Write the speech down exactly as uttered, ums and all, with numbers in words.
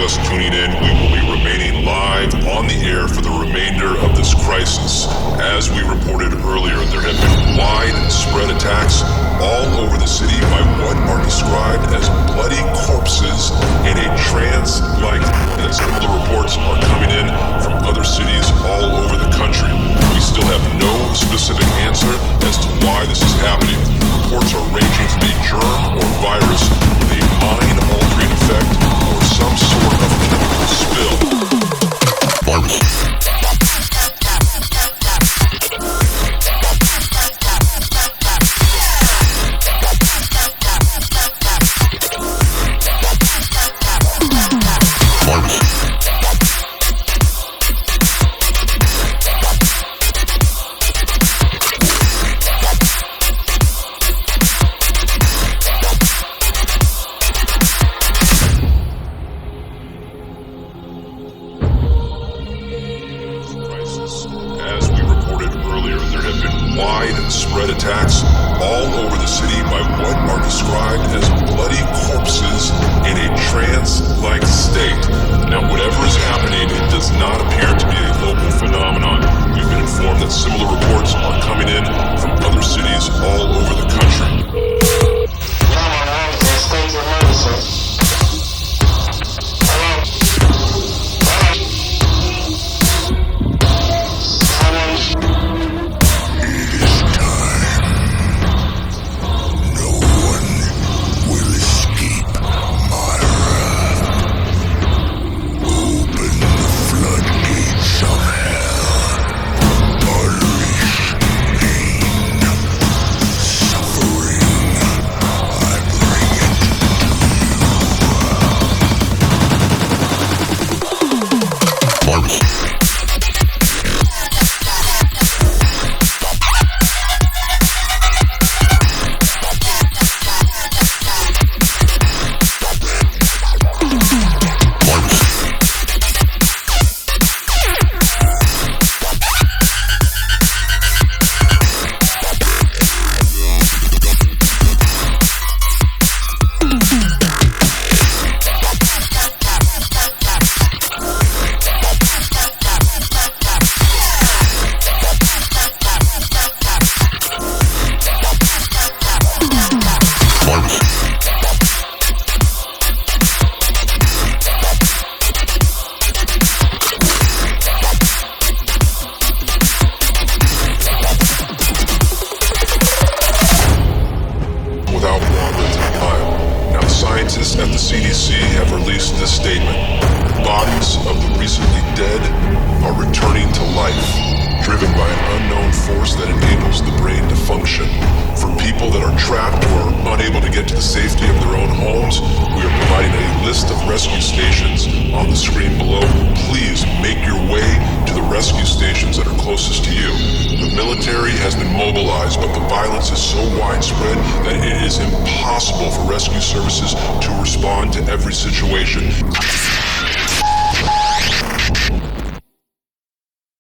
just tuning in, we will be remaining live on the air for the remainder of this crisis. As we reported earlier, there have been widespread attacks all over the city by what are described as bloody corpses in a trance-like. And similar reports are coming in from other cities all over the country. We still have no specific answer as to why this is happening. Reports are ranging from a germ or virus with a mind-altering effect or some sort of chemical spill. Virus. As we reported earlier, there have been widespread attacks all over the city by what are described as bloody corpses in a trance-like state. Now, whatever is happening, it does not appear to be a local phenomenon. We've been informed that similar reports are coming in from other cities all over the country. Scientists at the C D C have released this statement. Bodies of the recently dead are returning to life, driven by an unknown force that enables the brain to function. For people that are trapped or unable to get to the safety of their own homes, we are providing a list of rescue stations on the screen below. Please make your way to the rescue stations that are closest to you. The military has been mobilized, but the violence is so widespread that it is impossible for rescue services to respond to every situation.